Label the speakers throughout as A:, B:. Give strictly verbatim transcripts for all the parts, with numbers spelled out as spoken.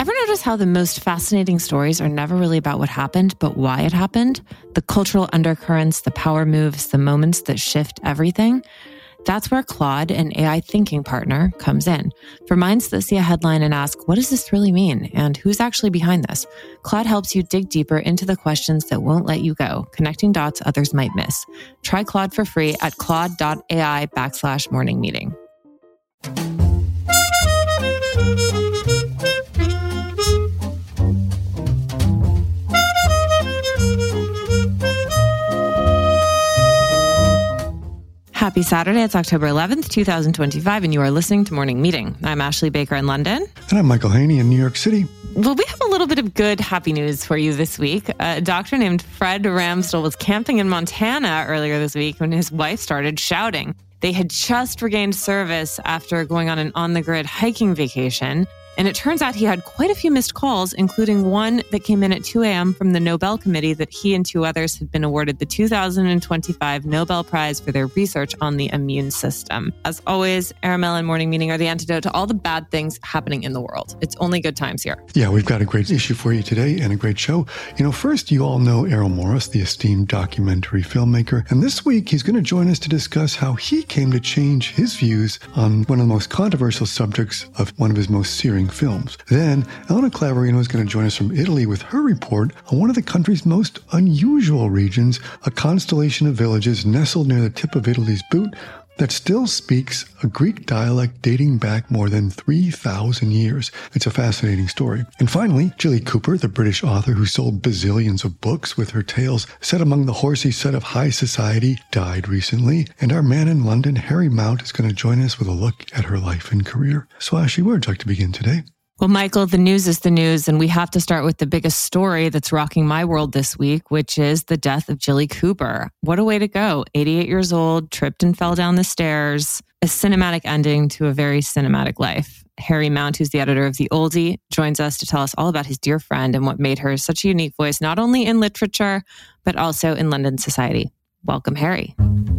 A: Ever notice how the most fascinating stories are never really about what happened, but why it happened? The cultural undercurrents, the power moves, the moments that shift everything? That's where Claude, an A I thinking partner, comes in. For minds that see a headline and ask, what does this really mean? And who's actually behind this? Claude helps you dig deeper into the questions that won't let you go, connecting dots others might miss. Try Claude for free at claude.ai backslash morning meeting. Happy Saturday. It's October eleventh, twenty twenty-five, and you are listening to Morning Meeting. I'm Ashley Baker in London.
B: And I'm Michael Haney in New York City.
A: Well, we have a little bit of good, happy news for you this week. A doctor named Fred Ramsdell was camping in Montana earlier this week when his wife started shouting. They had just regained service after going on an on-the-grid hiking vacation. And it turns out he had quite a few missed calls, including one that came in at two a.m. from the Nobel Committee that he and two others had been awarded the two thousand twenty-five Nobel Prize for their research on the immune system. As always, Aramel and Morning Meeting are the antidote to all the bad things happening in the world. It's only good times here.
B: Yeah, we've got a great issue for you today and a great show. You know, first, you all know Errol Morris, the esteemed documentary filmmaker. And this week, he's going to join us to discuss how he came to change his views on one of the most controversial subjects of one of his most searing films. Then, Elena Clavarino is going to join us from Italy with her report on one of the country's most unusual regions, a constellation of villages nestled near the tip of Italy's boot that still speaks a Greek dialect dating back more than three thousand years. It's a fascinating story. And finally, Jilly Cooper, the British author who sold bazillions of books with her tales set among the horsey set of high society, died recently. And our man in London, Harry Mount, is going to join us with a look at her life and career. So Ashley, where would you like to begin today?
A: Well, Michael, the news is the news, and we have to start with the biggest story that's rocking my world this week, which is the death of Jilly Cooper. What a way to go. eighty-eight years old, tripped and fell down the stairs. A cinematic ending to a very cinematic life. Harry Mount, who's the editor of The Oldie, joins us to tell us all about his dear friend and what made her such a unique voice, not only in literature, but also in London society. Welcome, Harry.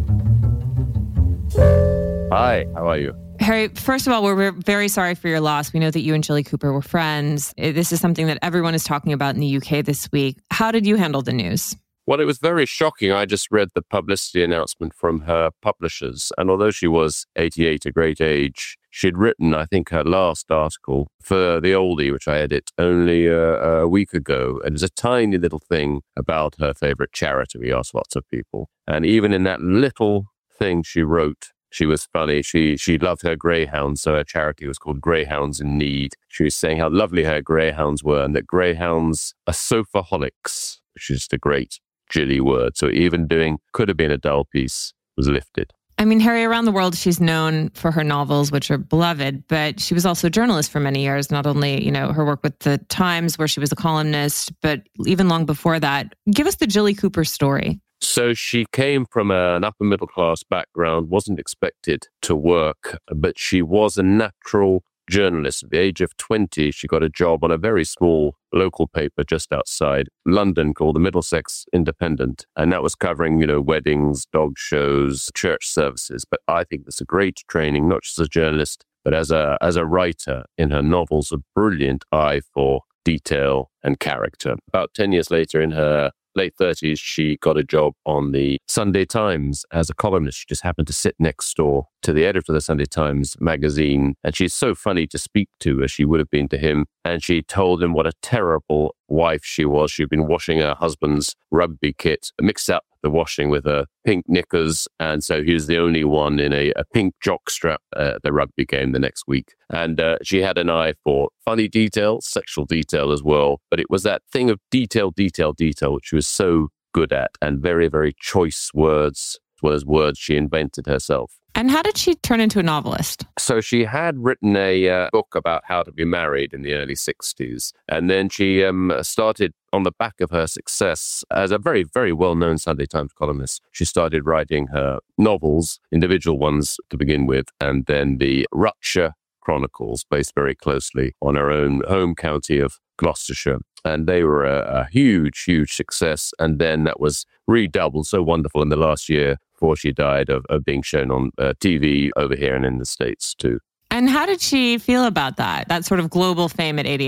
C: Hi, how are you?
A: Harry, first of all, we're very sorry for your loss. We know that you and Jilly Cooper were friends. This is something that everyone is talking about in the U K this week. How did you handle the news?
C: Well, it was very shocking. I just read the publicity announcement from her publishers. And although she was eighty-eight, a great age, she'd written, I think, her last article for The Oldie, which I edit, only a, a week ago. And it was a tiny little thing about her favorite charity. We asked lots of people. And even in that little thing she wrote, she was funny. She she loved her greyhounds, so her charity was called Greyhounds in Need. She was saying how lovely her greyhounds were and that greyhounds are sophaholics, which is a great Jilly word. So even doing could have been a dull piece was lifted.
A: I mean, Harry, around the world, she's known for her novels, which are beloved, but she was also a journalist for many years. Not only, you know, her work with the Times, where she was a columnist, but even long before that. Give us the Jilly Cooper story.
C: So she came from an upper middle class background, wasn't expected to work, but she was a natural journalist. At the age of twenty, she got a job on a very small local paper just outside London called the Middlesex Independent. And that was covering, you know, weddings, dog shows, church services. But I think that's a great training, not just as a journalist, but as a as a writer. In her novels, a brilliant eye for detail and character. About ten years later, in her late thirties, she got a job on the Sunday Times as a columnist. She just happened to sit next door to the editor of the Sunday Times magazine. And she's so funny to speak to as she would have been to him. And she told him what a terrible wife she was. She'd been washing her husband's rugby kit, mixed up the washing with her pink knickers. And so he was the only one in a, a pink jockstrap at the rugby game the next week. And uh, she had an eye for funny detail, sexual detail as well. But it was that thing of detail, detail, detail, which she was so good at, and very, very choice words, as well as words she invented herself.
A: And how did she turn into a novelist?
C: So she had written a uh, book about how to be married in the early sixties. And then she um, started on the back of her success as a very, very well-known Sunday Times columnist. She started writing her novels, individual ones to begin with, and then the Rutshire Chronicles, based very closely on her own home county of Gloucestershire. And they were a, a huge, huge success. And then that was redoubled, so wonderful in the last year before she died, of, of being shown on uh, T V over here and in the States too.
A: And how did she feel about that, that sort of global fame at eighty-eight?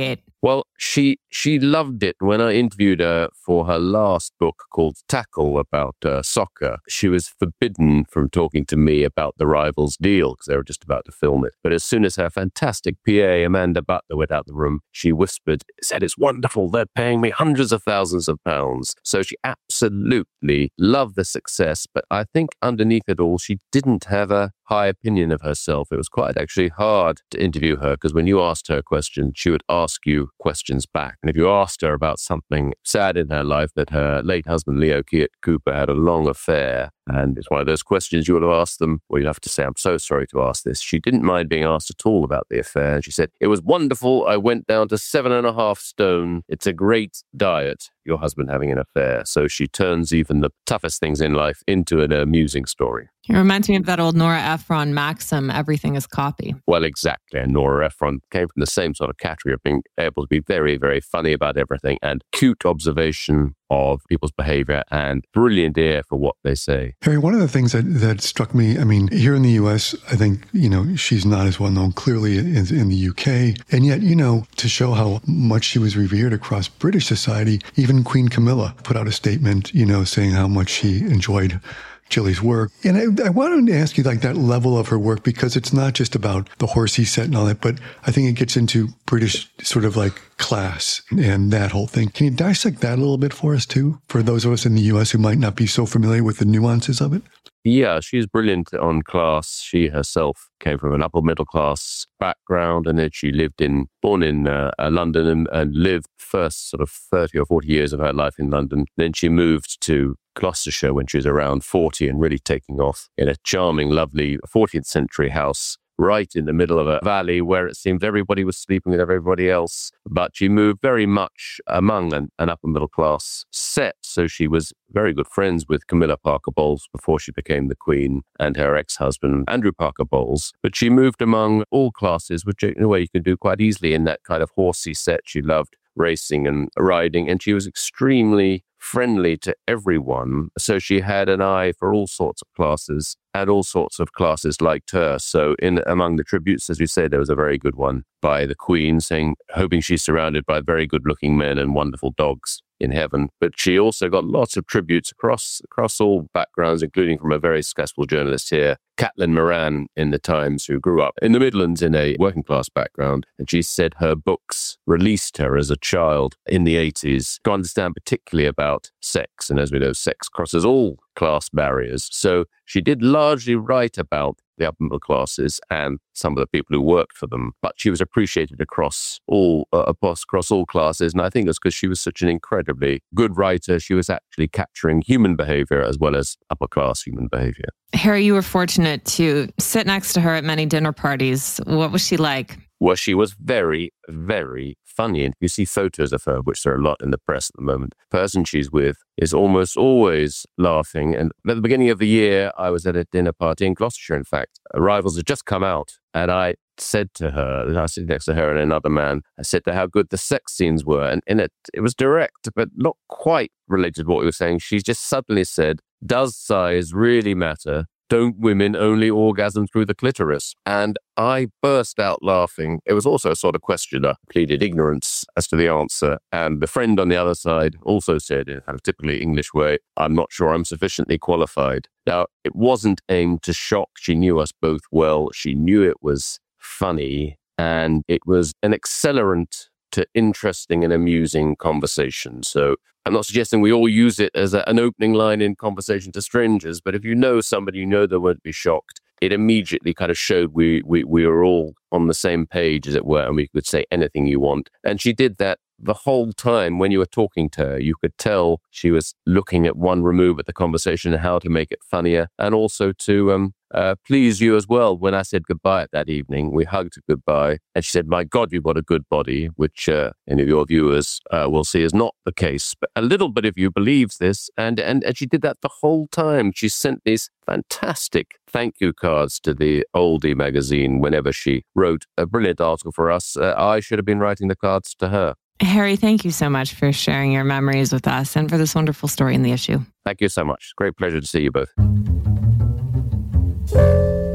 C: Well, she she loved it. When I interviewed her for her last book called Tackle about uh, soccer, she was forbidden from talking to me about the Rivals deal because they were just about to film it. But as soon as her fantastic P A, Amanda Butler, went out the room, she whispered, said, "It's wonderful. They're paying me hundreds of thousands of pounds." So she absolutely loved the success. But I think underneath it all, she didn't have a high opinion of herself. It was quite actually hard to interview her because when you asked her questions, she would ask you questions back. And if you asked her about something sad in her life, that her late husband, Leo Cooper, had a long affair, and it's one of those questions you would have asked them, well, you'd have to say, "I'm so sorry to ask this." She didn't mind being asked at all about the affair. And she said, "It was wonderful. I went down to seven and a half stone. It's a great diet, your husband having an affair." So she turns even the toughest things in life into an amusing story.
A: It reminds me of that old Nora Ephron maxim, everything is copy.
C: Well, exactly. And Nora Ephron came from the same sort of category of being able to be very, very funny about everything and cute observation of people's behavior and brilliant ear for what they say.
B: Harry, one of the things that, that struck me, I mean, here in the U S, I think, you know, she's not as well known clearly as in the U K. And yet, you know, to show how much she was revered across British society, even Queen Camilla put out a statement, you know, saying how much she enjoyed Jilly's work. And I, I wanted to ask you like that level of her work, because it's not just about the horsey set and all that, but I think it gets into British sort of like class and that whole thing. Can you dissect that a little bit for us too, for those of us in the U S who might not be so familiar with the nuances of it?
C: Yeah, she's brilliant on class. She herself came from an upper middle class background, and then she lived in, born in uh, London and, and lived first sort of thirty or forty years of her life in London. Then she moved to Gloucestershire when she was around forty and really taking off in a charming, lovely fourteenth century house right in the middle of a valley where it seemed everybody was sleeping with everybody else. But she moved very much among an, an upper middle class set. So she was very good friends with Camilla Parker Bowles before she became the Queen, and her ex-husband, Andrew Parker Bowles. But she moved among all classes, which in a way you can do quite easily in that kind of horsey set. She loved racing and riding, and she was extremely friendly to everyone. So she had an eye for all sorts of classes, and all sorts of classes liked her. So in among the tributes, as you say, there was a very good one by the Queen saying, hoping she's surrounded by very good looking men and wonderful dogs in heaven. But she also got lots of tributes across across all backgrounds, including from a very successful journalist here, Caitlin Moran in the Times, who grew up in the Midlands in a working class background. And she said her books released her as a child in the eighties to understand particularly about sex. And as we know, sex crosses all class barriers. So she did largely write about the upper middle classes and some of the people who worked for them, but she was appreciated across all uh, across all classes. And I think it's because she was such an incredibly good writer. She was actually capturing human behavior as well as upper class human behavior.
A: Harry, you were fortunate to sit next to her at many dinner parties. What was she like?
C: Well, she was very, very funny. And you see photos of her, which there are a lot in the press at the moment. The person she's with is almost always laughing. And at the beginning of the year, I was at a dinner party in Gloucestershire, in fact. Rivals had just come out. And I said to her, and I was sitting next to her and another man, I said to her how good the sex scenes were. And in it, it was direct, but not quite related to what we were saying. She just suddenly said, does size really matter? Don't women only orgasm through the clitoris? And I burst out laughing. It was also a sort of questioner, pleaded ignorance as to the answer. And the friend on the other side also said in a typically English way, I'm not sure I'm sufficiently qualified. Now, it wasn't aimed to shock. She knew us both well. She knew it was funny, and it was an accelerant to interesting and amusing conversation. So I'm not suggesting we all use it as a, an opening line in conversation to strangers, but if you know somebody, you know they won't be shocked. It immediately kind of showed we, we, we were all on the same page, as it were, and we could say anything you want. And she did that the whole time. When you were talking to her, you could tell she was looking at one remove at the conversation and how to make it funnier, and also to um, uh, please you as well. When I said goodbye that evening, we hugged goodbye, and she said, my God, you've got a good body, which uh, any of your viewers uh, will see is not the case. But a little bit of you believes this, and, and, and she did that the whole time. She sent these fantastic thank you cards to the Oldie magazine whenever she wrote a brilliant article for us. Uh, I should have been writing the cards to her.
A: Harry, thank you so much for sharing your memories with us and for this wonderful story in The Issue.
C: Thank you so much. Great pleasure to see you both.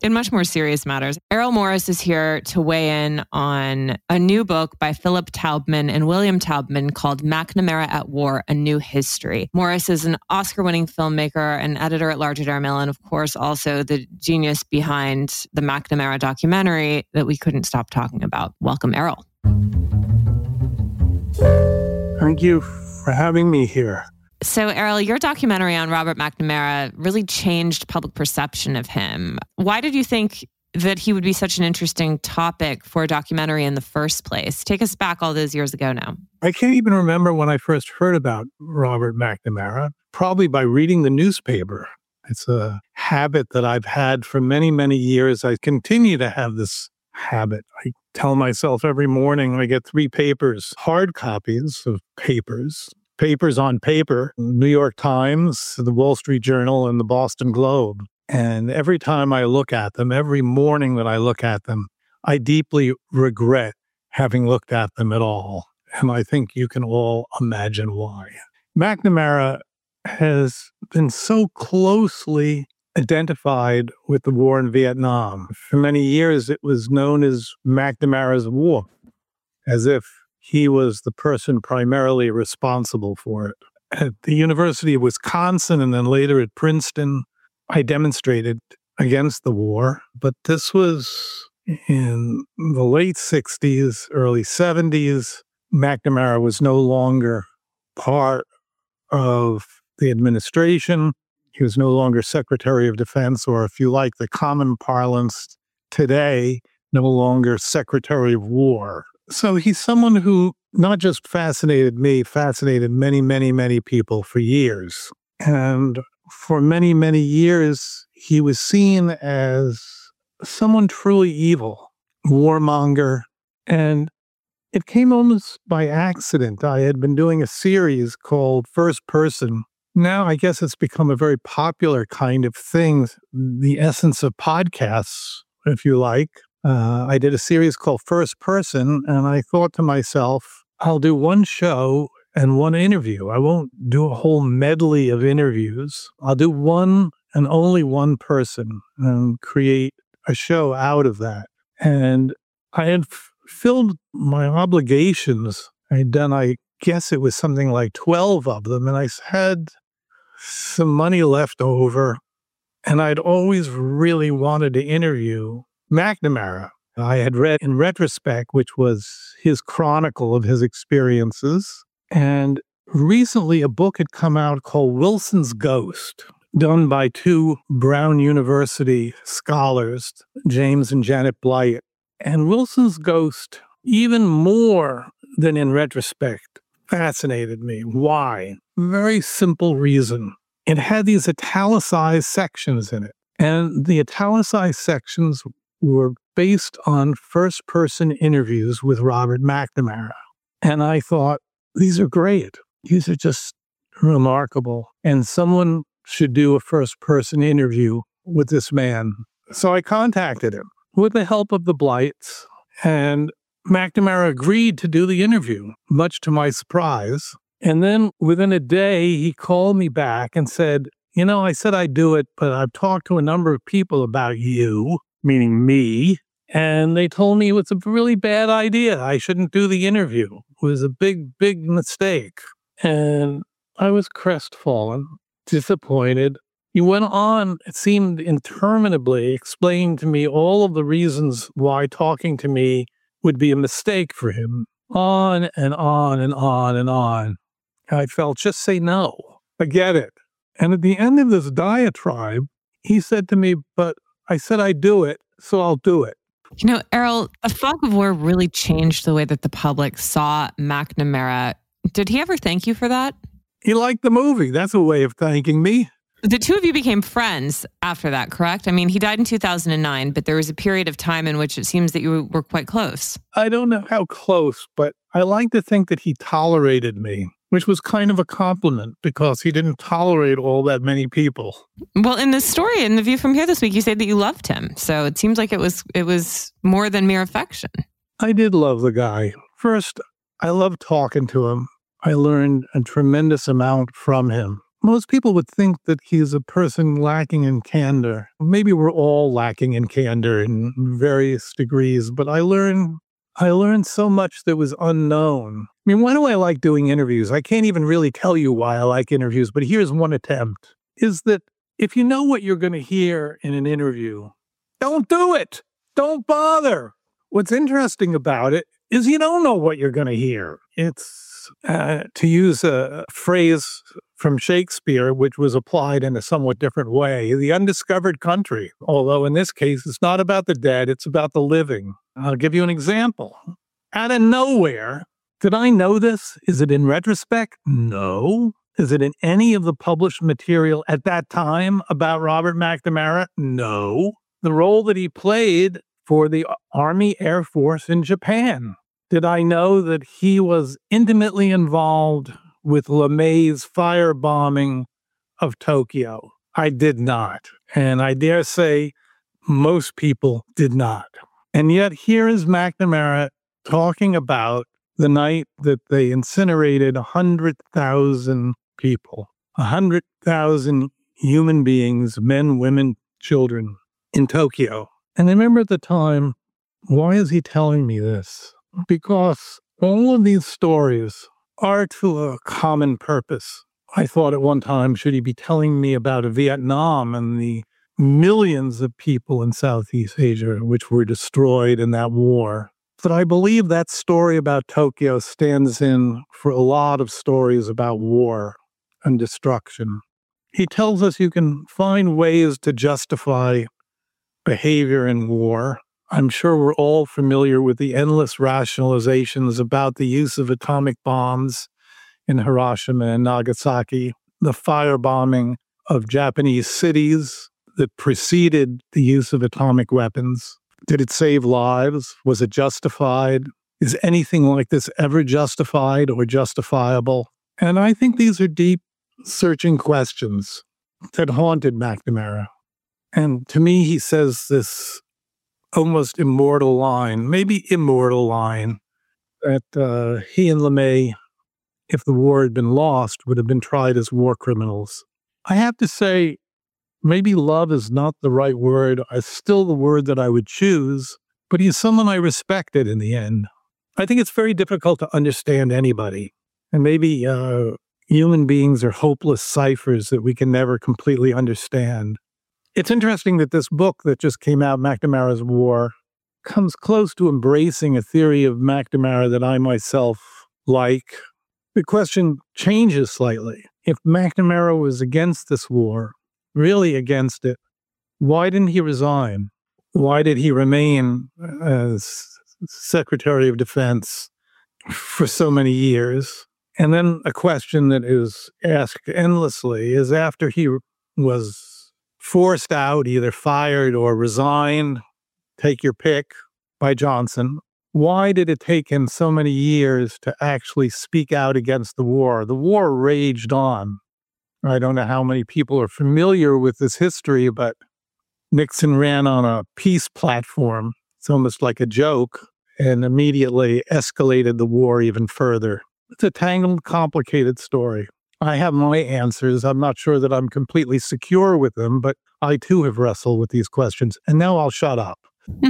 A: in much more serious matters, Errol Morris is here to weigh in on a new book by Philip Taubman and William Taubman called McNamara at War, A New History. Morris is an Oscar-winning filmmaker and editor-at-large at Airmail, and of course also the genius behind the McNamara documentary that we couldn't stop talking about. Welcome, Errol.
D: Thank you for having me here.
A: So, Errol, your documentary on Robert McNamara really changed public perception of him. Why did you think that he would be such an interesting topic for a documentary in the first place? Take us back all those years ago now.
D: I can't even remember when I first heard about Robert McNamara, probably by reading the newspaper. It's a habit that I've had for many, many years. I continue to have this habit. I tell myself every morning I get three papers, hard copies of papers, papers on paper, New York Times, the Wall Street Journal, and the Boston Globe. And every time I look at them, every morning that I look at them, I deeply regret having looked at them at all. And I think you can all imagine why. McNamara has been so closely identified with the war in Vietnam. For many years, it was known as McNamara's War, as if he was the person primarily responsible for it. At the University of Wisconsin and then later at Princeton, I demonstrated against the war, but this was in the late sixties, early seventies. McNamara was no longer part of the administration. He was no longer Secretary of Defense, or if you like the common parlance today, no longer Secretary of War. So he's someone who not just fascinated me, fascinated many, many, many people for years. And for many, many years, he was seen as someone truly evil, warmonger. And it came almost by accident. I had been doing a series called First Person. Now, I guess it's become a very popular kind of thing, the essence of podcasts, if you like. Uh, I did a series called First Person, and I thought to myself, I'll do one show and one interview. I won't do a whole medley of interviews. I'll do one and only one person and create a show out of that. And I had f- filled my obligations. I'd done, I guess it was something like twelve of them, and I had some money left over, and I'd always really wanted to interview McNamara. I had read in retrospect, which was his chronicle of his experiences. And recently a book had come out called Wilson's Ghost, done by two Brown University scholars, James and Janet Blight. And Wilson's Ghost, even more than in retrospect, fascinated me. Why? Very simple reason. It had these italicized sections in it. And the italicized sections were based on first-person interviews with Robert McNamara. And I thought, these are great. These are just remarkable. And someone should do a first-person interview with this man. So I contacted him with the help of the Blights, and McNamara agreed to do the interview, much to my surprise. And then within a day, he called me back and said, you know, I said I'd do it, but I've talked to a number of people about you, meaning me, and they told me it was a really bad idea. I shouldn't do the interview. It was a big, big mistake. And I was crestfallen, disappointed. He went on, it seemed interminably, explaining to me all of the reasons why talking to me would be a mistake for him. On and on and on and on. I felt, just say no. Forget it. And at the end of this diatribe, he said to me, but I said I'd do it, so I'll do it.
A: You know, Errol, the fog of war really changed the way that the public saw McNamara. Did he ever thank you for that?
D: He liked the movie. That's a way of thanking me.
A: The two of you became friends after that, correct? I mean, he died in two thousand nine, but there was a period of time in which it seems that you were quite close.
D: I don't know how close, but I like to think that he tolerated me, which was kind of a compliment because he didn't tolerate all that many people.
A: Well, in the story, in The View from Here this week, you said that you loved him. So it seems like it was it was more than mere affection.
D: I did love the guy. First, I loved talking to him. I learned a tremendous amount from him. most people would think that he's a person lacking in candor. Maybe we're all lacking in candor in various degrees, but I learned I learned so much that was unknown. I mean, why do I like doing interviews? I can't even really tell you why I like interviews, but here's one attempt, is that if you know what you're going to hear in an interview, don't do it. Don't bother. What's interesting about it is you don't know what you're going to hear. It's, uh, to use a phrase from Shakespeare, which was applied in a somewhat different way, the undiscovered country. Although in this case, it's not about the dead, it's about the living. I'll give you an example. Out of nowhere, did I know this? Is it in retrospect? No. Is it in any of the published material at that time about Robert McNamara? No. The role that he played for the Army Air Force in Japan. Did I know that he was intimately involved with LeMay's firebombing of Tokyo? I did not. And I dare say most people did not. And yet here is McNamara talking about the night that they incinerated one hundred thousand people, one hundred thousand human beings, men, women, children, in Tokyo. And I remember at the time, why is he telling me this? Because all of these stories are to a common purpose. I thought at one time, should he be telling me about Vietnam and the millions of people in Southeast Asia which were destroyed in that war? But I believe that story about Tokyo stands in for a lot of stories about war and destruction. He tells us you can find ways to justify behavior in war. I'm sure we're all familiar with the endless rationalizations about the use of atomic bombs in Hiroshima and Nagasaki, the firebombing of Japanese cities that preceded the use of atomic weapons. Did it save lives? Was it justified? Is anything like this ever justified or justifiable? And I think these are deep, searching questions that haunted McNamara. And to me, he says this almost immortal line, maybe immortal line, that uh, he and LeMay, if the war had been lost, would have been tried as war criminals. I have to say, maybe love is not the right word. It's still the word that I would choose, but he's someone I respected in the end. I think it's very difficult to understand anybody. And maybe uh, human beings are hopeless ciphers that we can never completely understand. It's interesting that this book that just came out, McNamara's War, comes close to embracing a theory of McNamara that I myself like. The question changes slightly. If McNamara was against this war, really against it, why didn't he resign? Why did he remain as Secretary of Defense for so many years? And then a question that is asked endlessly is, after he was forced out, either fired or resigned, take your pick, by Johnson, why did it take him so many years to actually speak out against the war? The war raged on. I don't know how many people are familiar with this history, but Nixon ran on a peace platform. It's almost like a joke, and immediately escalated the war even further. It's a tangled, complicated story. I have my answers. I'm not sure that I'm completely secure with them, but I too have wrestled with these questions. And now I'll shut up.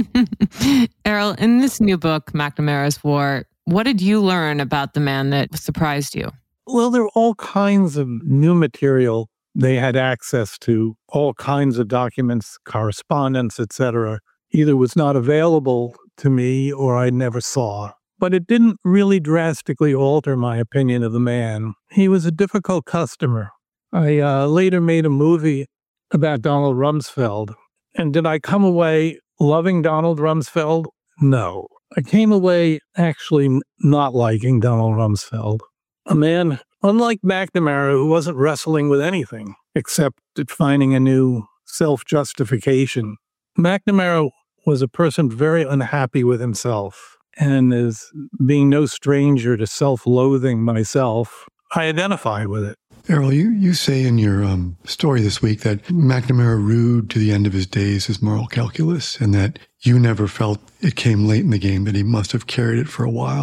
A: Errol, in this new book, McNamara's War, what did you learn about the man that surprised you?
D: Well, there are all kinds of new material. They had access to all kinds of documents, correspondence, et cetera. Either was not available to me or I never saw. But it didn't really drastically alter my opinion of the man. He was a difficult customer. I uh, later made a movie about Donald Rumsfeld. And did I come away loving Donald Rumsfeld? No. I came away actually not liking Donald Rumsfeld. A man, unlike McNamara, who wasn't wrestling with anything except finding a new self-justification. McNamara was a person very unhappy with himself. And as being no stranger to self-loathing myself, I identify with it.
B: Errol, you, you say in your um, story this week that McNamara ruled to the end of his days his moral calculus, and that you never felt it came late in the game, that he must have carried it for a while.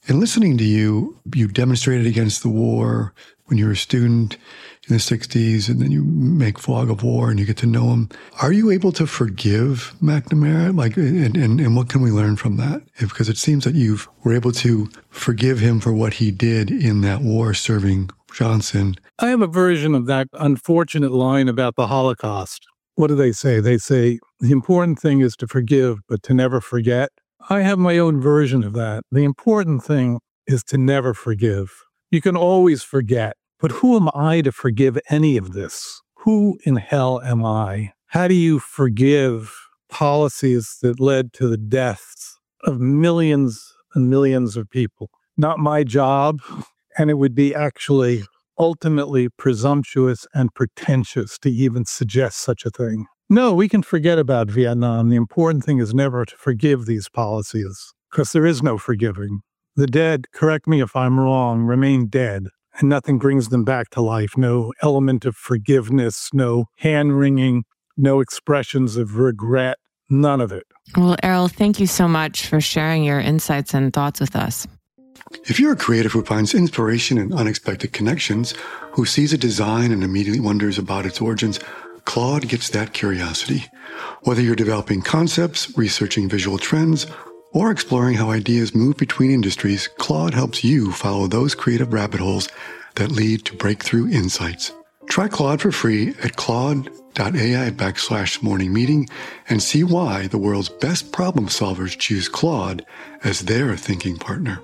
B: In listening to you, you demonstrated against the war when you were a student in the sixties, and then you make Fog of War and you get to know him. Are you able to forgive McNamara? Like, and, and, and what can we learn from that? Because it seems that you were able to forgive him for what he did in that war serving Johnson.
D: I have a version of that unfortunate line about the Holocaust. What do they say? They say, the important thing is to forgive, but to never forget. I have my own version of that. The important thing is to never forgive. You can always forget, but who am I to forgive any of this? Who in hell am I? How do you forgive policies that led to the deaths of millions and millions of people? Not my job, and it would be actually ultimately presumptuous and pretentious to even suggest such a thing. No, we can forget about Vietnam. The important thing is never to forgive these policies, because there is no forgiving. The dead, correct me if I'm wrong, remain dead, and nothing brings them back to life. No element of forgiveness, no hand-wringing, no expressions of regret, none of it.
A: Well, Errol, thank you so much for sharing your insights and thoughts with us.
B: If you're a creative who finds inspiration in unexpected connections, who sees a design and immediately wonders about its origins, Claude gets that curiosity. Whether you're developing concepts, researching visual trends, or exploring how ideas move between industries, Claude helps you follow those creative rabbit holes that lead to breakthrough insights. Try Claude for free at claude.ai backslash morning meeting and see why the world's best problem solvers choose Claude as their thinking partner.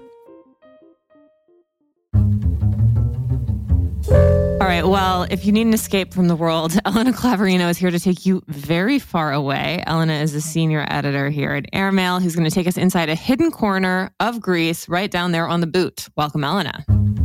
A: All right, well, if you need an escape from the world, Elena Clavarino is here to take you very far away. Elena is a senior editor here at Airmail who's going to take us inside a hidden corner of Greece right down there on the boot. Welcome, Elena.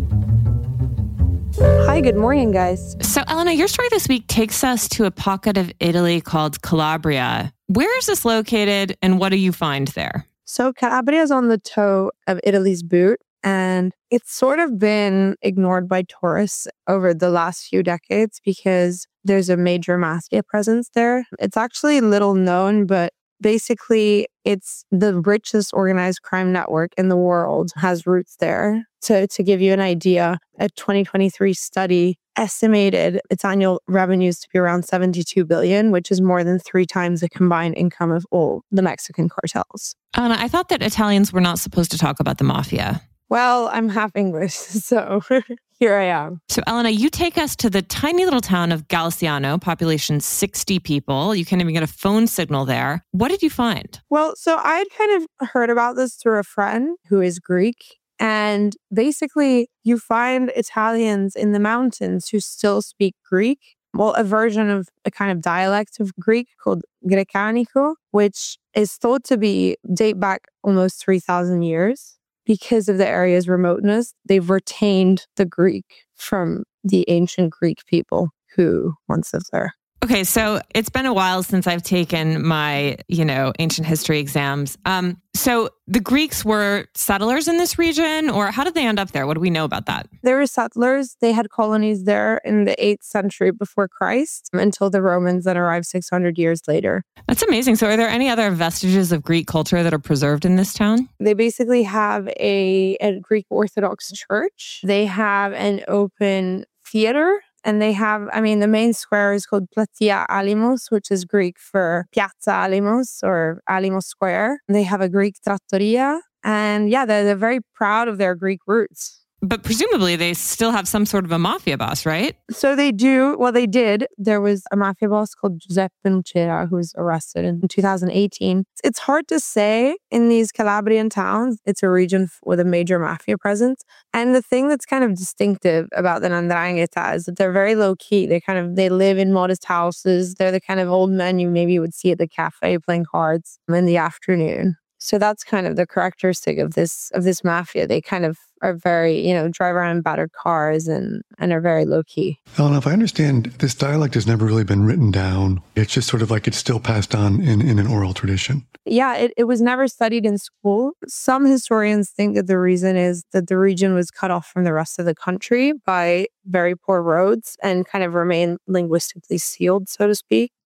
E: Hi, good morning, guys.
A: So, Elena, your story this week takes us to a pocket of Italy called Calabria. Where is this located and what do you find there?
E: So Calabria is on the toe of Italy's boot, and it's sort of been ignored by tourists over the last few decades because there's a major mafia presence there. It's actually little known, but basically it's the richest organized crime network in the world has roots there. So to give you an idea, a twenty twenty-three study estimated its annual revenues to be around seventy-two billion dollars, which is more than three times the combined income of all the Mexican cartels.
A: Elena, I thought that Italians were not supposed to talk about the mafia.
E: Well, I'm half English, so here I am.
A: So, Elena, you take us to the tiny little town of Galciano, population sixty people. You can't even get a phone signal there. What did you find?
E: Well, so I had kind of heard about this through a friend who is Greek. And basically, you find Italians in the mountains who still speak Greek. Well, a version of a kind of dialect of Greek called Grecanico, which is thought to be date back almost three thousand years. Because of the area's remoteness, they've retained the Greek from the ancient Greek people who once lived there.
A: Okay, so it's been a while since I've taken my, you know, ancient history exams. Um, so the Greeks were settlers in this region, or how did they end up there? What do we know about that?
E: They were settlers. They had colonies there in the eighth century before Christ until the Romans that arrived six hundred years later.
A: That's amazing. So are there any other vestiges of Greek culture that are preserved in this town?
E: They basically have a, a Greek Orthodox church. They have an open theater. And they have, I mean, the main square is called Platia Alimos, which is Greek for Piazza Alimos or Alimos Square. They have a Greek trattoria. And yeah, they're, they're very proud of their Greek roots.
A: But presumably they still have some sort of a mafia boss, right?
E: So they do. Well, they did. There was a mafia boss called Giuseppe Nucera who was arrested in two thousand eighteen. It's hard to say in these Calabrian towns. It's a region with a major mafia presence. And the thing that's kind of distinctive about the 'Ndrangheta is that they're very low key. They kind of, they live in modest houses. They're the kind of old men you maybe would see at the cafe playing cards in the afternoon. So that's kind of the characteristic of this of this mafia. They kind of are very, you know, drive around in battered cars and, and are very low key.
B: Elena, if I understand, this dialect has never really been written down. It's just sort of like it's still passed on in, in an oral tradition.
E: Yeah, it, it was never studied in school. Some historians think that the reason is that the region was cut off from the rest of the country by very poor roads and kind of remained linguistically sealed, so to speak.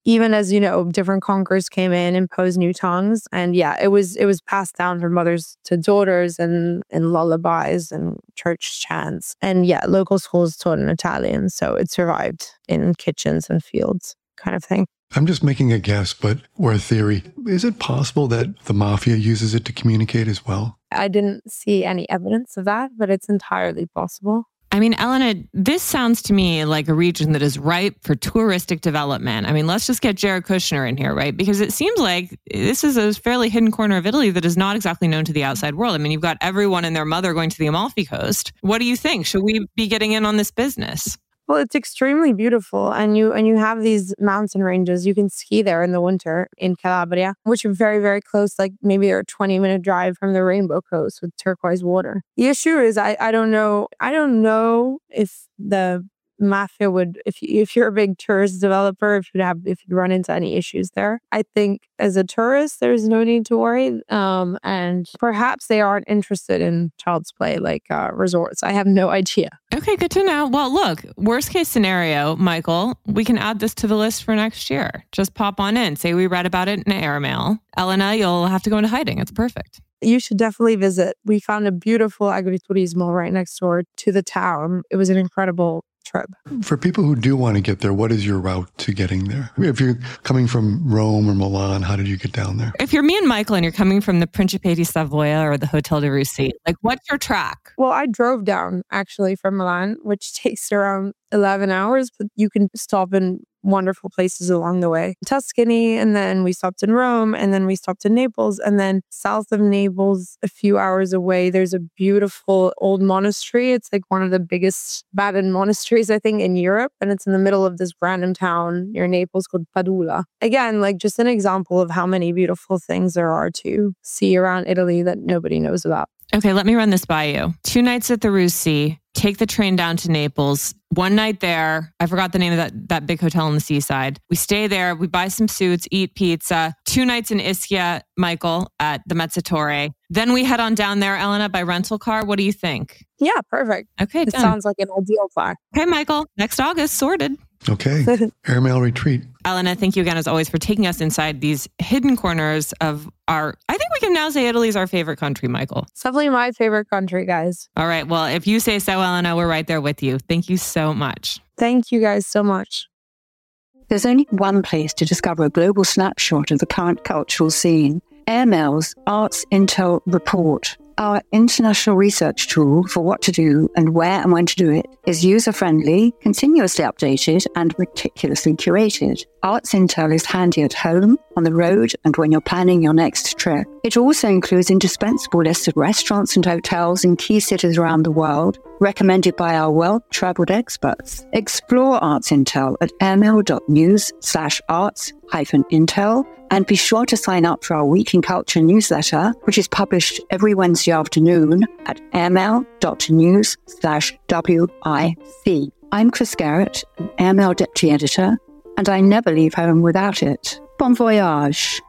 E: even as, you know, different conquerors came in, imposed new tongues. And yeah, it was it was passed down from mothers to daughters and, and lullabies and church chants. And yeah, local schools taught in Italian. So it survived in kitchens and fields kind of thing.
B: I'm just making a guess, but or a theory. Is it possible that the mafia uses it to communicate as well?
E: I didn't see any evidence of that, but it's entirely possible.
A: I mean, Elena, this sounds to me like a region that is ripe for touristic development. I mean, let's just get Jared Kushner in here, right? Because it seems like this is a fairly hidden corner of Italy that is not exactly known to the outside world. I mean, you've got everyone and their mother going to the Amalfi Coast. What do you think? Should we be getting in on this business?
E: Well, it's extremely beautiful. And you and you have these mountain ranges. You can ski there in the winter in Calabria, which are very, very close. Like maybe they're a twenty minute drive from the Rainbow Coast with turquoise water. The issue is I, I don't know. I don't know if the mafia would, if you, if you're a big tourist developer, if you'd have, if you'd run into any issues there. I think as a tourist, there's no need to worry. Um, and perhaps they aren't interested in child's play, like uh, resorts. I have no idea.
A: Okay, good to know. Well, look, worst case scenario, Michael, we can add this to the list for next year. Just pop on in. Say we read about it in airmail. Elena, you'll have to go into hiding. It's perfect.
E: You should definitely visit. We found a beautiful agriturismo right next door to the town. It was an incredible trip.
B: For people who do want to get there, what is your route to getting there? If you're coming from Rome or Milan, how did you get down there?
A: If you're me and Michael and you're coming from the Principe di Savoia or the Hotel de Russie, like what's your track?
E: Well, I drove down actually from Milan, which takes around eleven hours, but you can stop in wonderful places along the way. Tuscany, and then we stopped in Rome, and then we stopped in Naples, and then south of Naples, a few hours away, there's a beautiful old monastery. It's like one of the biggest Baden monasteries, I think, in Europe, and it's in the middle of this random town near Naples called Padula. Again, like just an example of how many beautiful things there are to see around Italy that nobody knows about.
A: Okay, let me run this by you. Two nights at the Russie, take the train down to Naples. One night there, I forgot the name of that, that big hotel on the seaside. We stay there, we buy some suits, eat pizza. Two nights in Ischia, Michael, at the Mezzatore. Then we head on down there, Elena, by rental car. What do you think?
E: Yeah, perfect.
A: Okay,
E: it
A: done.
E: Sounds like an ideal plan.
A: Okay, Michael, next August, sorted.
B: Okay, airmail retreat.
A: Elena, thank you again, as always, for taking us inside these hidden corners of our, I think we can now say Italy is our favorite country, Michael.
E: It's definitely my favorite country, guys.
A: All right. Well, if you say so, Elena, we're right there with you. Thank you so much.
E: Thank you guys so much.
F: There's only one place to discover a global snapshot of the current cultural scene. Airmail's Arts Intel Report. Our international research tool for what to do and where and when to do it is user-friendly, continuously updated, and meticulously curated. Arts Intel is handy at home, on the road, and when you're planning your next trip. It also includes indispensable lists of restaurants and hotels in key cities around the world, recommended by our well-traveled experts. Explore Arts Intel at airmail.news slash arts hyphen intel, and be sure to sign up for our Week in Culture newsletter, which is published every Wednesday afternoon at airmail.news slash WIC. I'm Chris Garrett, an Airmail Deputy Editor, and I never leave home without it. Bon voyage.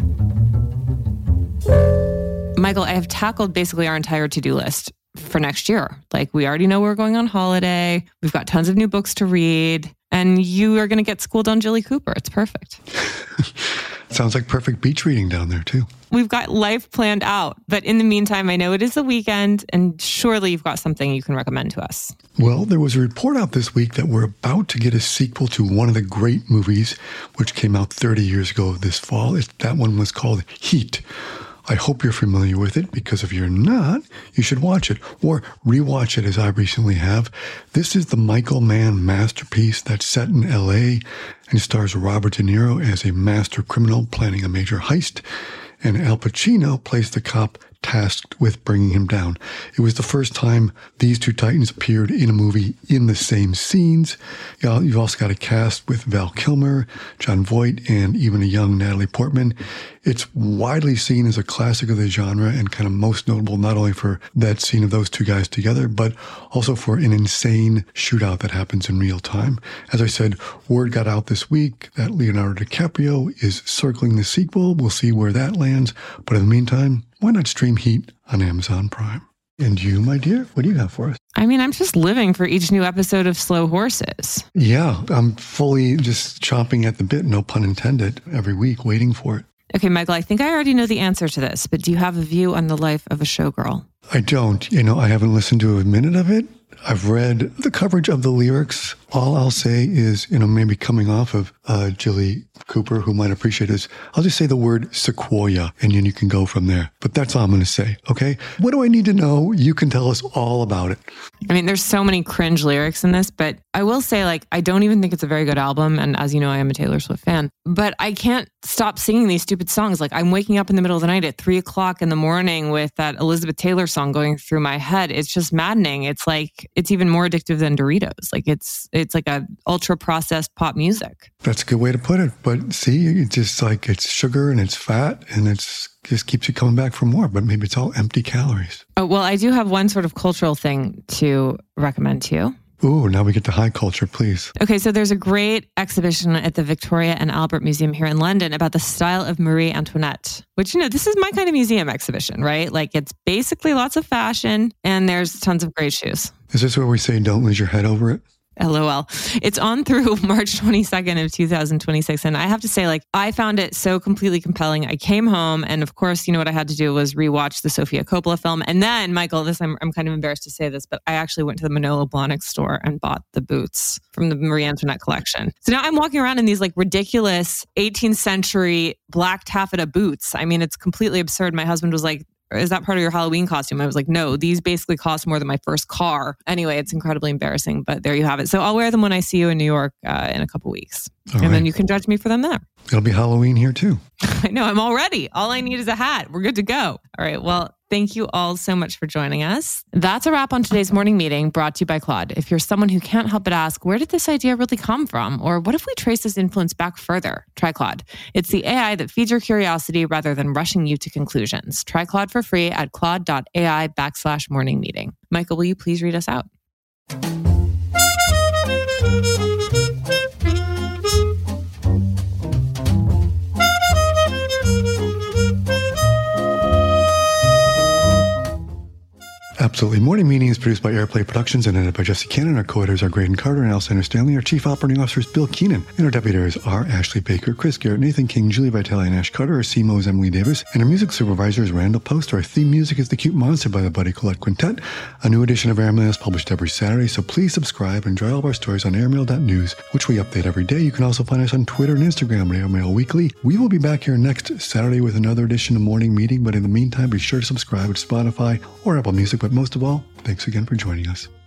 A: Michael, I have tackled basically our entire to-do list for next year. Like, we already know we're going on holiday. We've got tons of new books to read. And you are going to get schooled on Jilly Cooper. It's perfect.
B: Sounds like perfect beach reading down there, too.
A: We've got life planned out. But in the meantime, I know it is the weekend, and surely you've got something you can recommend to us.
B: Well, there was a report out this week that we're about to get a sequel to one of the great movies, which came out thirty years ago this fall. It, that one was called Heat. I hope you're familiar with it, because if you're not, you should watch it or rewatch it, as I recently have. This is the Michael Mann masterpiece that's set in L A and stars Robert De Niro as a master criminal planning a major heist, and Al Pacino plays the cop tasked with bringing him down. It was the first time these two titans appeared in a movie in the same scenes. You've also got a cast with Val Kilmer, Jon Voight, and even a young Natalie Portman. It's widely seen as a classic of the genre and kind of most notable not only for that scene of those two guys together, but also for an insane shootout that happens in real time. As I said, word got out this week that Leonardo DiCaprio is circling the sequel. We'll see where that lands. But in the meantime, why not stream Heat on Amazon Prime? And you, my dear, what do you have for us?
A: I mean, I'm just living for each new episode of Slow Horses.
B: Yeah, I'm fully just chomping at the bit, no pun intended, every week waiting for it.
A: Okay, Michael, I think I already know the answer to this, but do you have a view on the life of a showgirl?
B: I don't. You know, I haven't listened to a minute of it. I've read the coverage of the lyrics. All I'll say is, you know, maybe coming off of uh, Jilly Cooper, who might appreciate this, I'll just say the word sequoia, and then you can go from there. But that's all I'm going to say, okay? What do I need to know? You can tell us all about it.
A: I mean, there's so many cringe lyrics in this, but I will say, like, I don't even think it's a very good album. And as you know, I am a Taylor Swift fan. But I can't stop singing these stupid songs. Like, I'm waking up in the middle of the night at three o'clock in the morning with that Elizabeth Taylor song going through my head. It's just maddening. It's like, it's even more addictive than Doritos. Like, it's it's like a ultra processed pop music.
B: That's a good way to put it. But see, it's just like it's sugar and it's fat and it's just keeps you coming back for more. But maybe it's all empty calories.
A: Oh, well, I do have one sort of cultural thing to recommend to you.
B: Ooh, now we get to high culture, please.
A: Okay, so there's a great exhibition at the Victoria and Albert Museum here in London about the style of Marie Antoinette, which, you know, this is my kind of museum exhibition, right? Like, it's basically lots of fashion and there's tons of great shoes.
B: Is this where we say don't lose your head over it?
A: LOL. It's on through March twenty-second of two thousand twenty-six. And I have to say, like, I found it so completely compelling. I came home and of course, you know, what I had to do was rewatch the Sofia Coppola film. And then, Michael, this, I'm, I'm kind of embarrassed to say this, but I actually went to the Manolo Blahnik store and bought the boots from the Marie Antoinette collection. So now I'm walking around in these like ridiculous eighteenth century black taffeta boots. I mean, it's completely absurd. My husband was like, is that part of your Halloween costume? I was like, no, these basically cost more than my first car. Anyway, it's incredibly embarrassing, but there you have it. So I'll wear them when I see you in New York uh, in a couple weeks. All and right. Then you can judge me for them there.
B: It'll be Halloween here too.
A: I know, I'm all ready. All I need is a hat. We're good to go. All right, well, thank you all so much for joining us. That's a wrap on today's morning meeting brought to you by Claude. If you're someone who can't help but ask, where did this idea really come from? Or what if we trace this influence back further? Try Claude. It's the A I that feeds your curiosity rather than rushing you to conclusions. Try Claude for free at claude.ai backslash morning meeting. Michael, will you please read us out?
B: Absolutely. Morning Meeting is produced by Airplay Productions and edited by Jesse Cannon. Our co-editors are Graydon Carter and Alexander Stanley. Our chief operating officer is Bill Keenan. And our deputy editors are Ashley Baker, Chris Garrett, Nathan King, Julie Vitale, and Ash Carter. Our C M O is Emily Davis. And our music supervisor is Randall Post. Our theme music is The Cute Monster by the Buddy Collette Quintet. A new edition of Airmail is published every Saturday, so please subscribe and enjoy all of our stories on airmail dot news, which we update every day. You can also find us on Twitter and Instagram at Airmail Weekly. We will be back here next Saturday with another edition of Morning Meeting, but in the meantime, be sure to subscribe to Spotify or Apple Music. But most of all, thanks again for joining us.